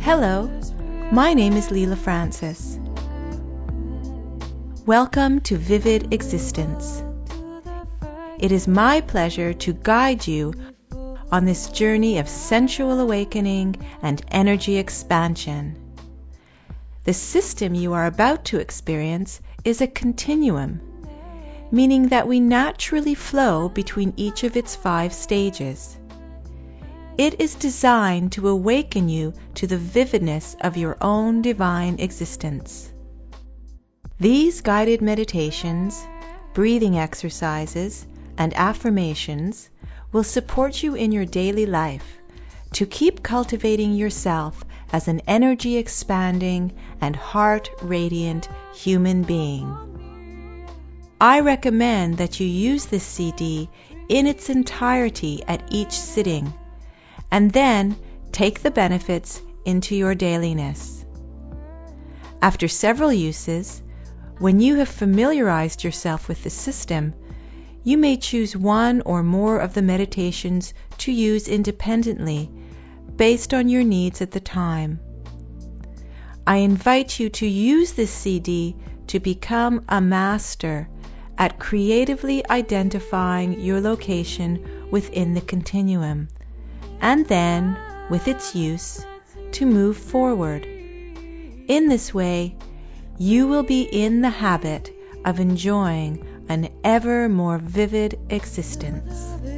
Hello, my name is Leela Francis. Welcome to Vivid Existence. It is my pleasure to guide you on this journey of sensual awakening and energy expansion. The system you are about to experience is a continuum, meaning that we naturally flow between each of its 5 stages. It is designed to awaken you to the vividness of your own divine existence. These guided meditations, breathing exercises, and affirmations will support you in your daily life to keep cultivating yourself as an energy-expanding and heart-radiant human being. I recommend that you use this CD in its entirety at each sitting, and then take the benefits into your dailiness. After several uses, when you have familiarized yourself with the system, you may choose one or more of the meditations to use independently based on your needs at the time. I invite you to use this CD to become a master at creatively identifying your location within the continuum, and then, with its use, to move forward. In this way, you will be in the habit of enjoying an ever more vivid existence.